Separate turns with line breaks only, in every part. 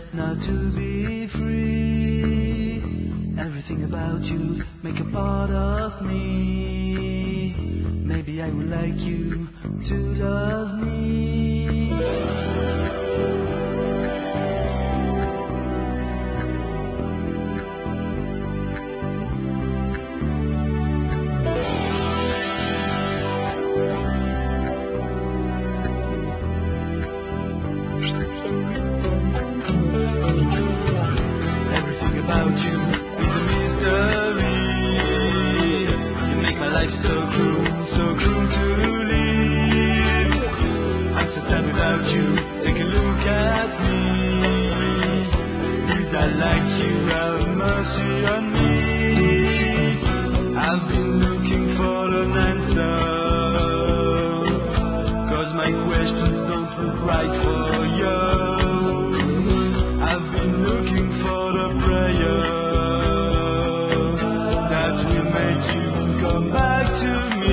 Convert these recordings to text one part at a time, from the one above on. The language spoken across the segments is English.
now to be free. Everything about you make a part of me. Maybe I would like you to love me. About you is a mystery. You make my life so cruel to live. I'm so sad without you. Take a look at me. Please, I like you, have mercy on me. I've been looking for an answer, 'cause my questions don't look right for you. I've been looking for the prayer that will make you come back to me.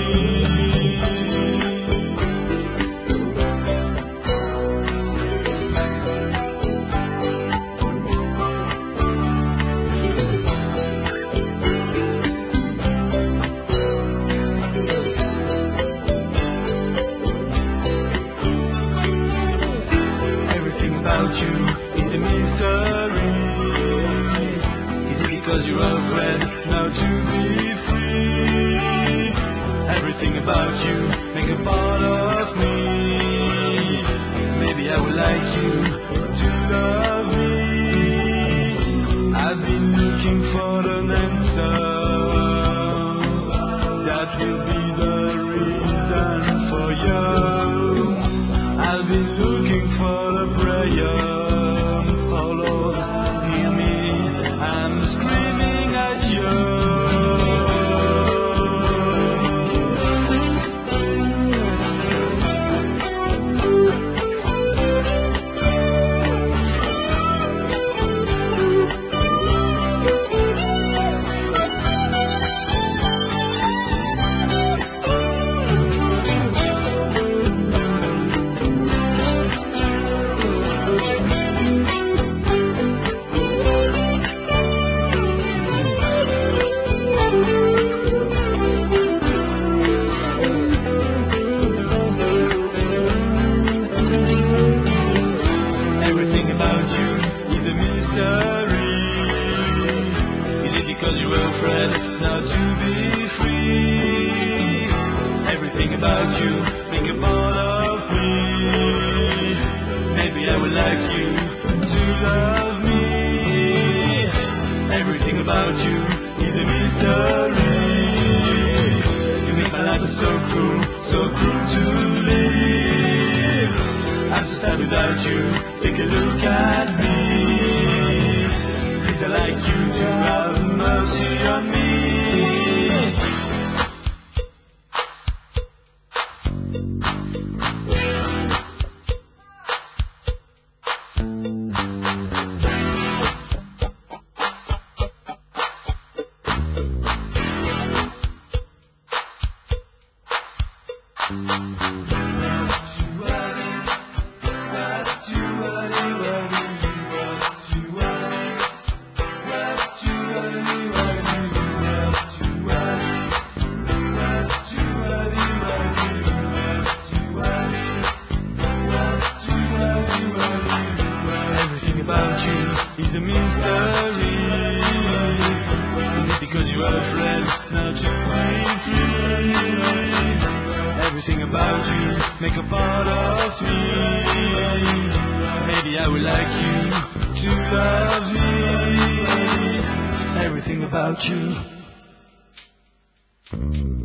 Everything about you is a mystery. Is it because you're afraid now to be free? Everything about you make a part of me. Maybe I would like you to love me. I've been looking for an answer that will be the reason for you. I've been looking for a prayer. Oh Lord, hear me, I'm screaming at you. Everything about you is a mystery. Is it because you were afraid now to be free? Everything about you make a part of me. Maybe I would like you to love me. Everything about you is a mystery. You make my life so cruel to live. I'm so sad without you. Take a look at me. Please, I like you to have mercy on me. Everything about you is a mystery. Is it because you are afraid now to be free? Everything about you make a part of me. Maybe I would like you to love me. Everything about you.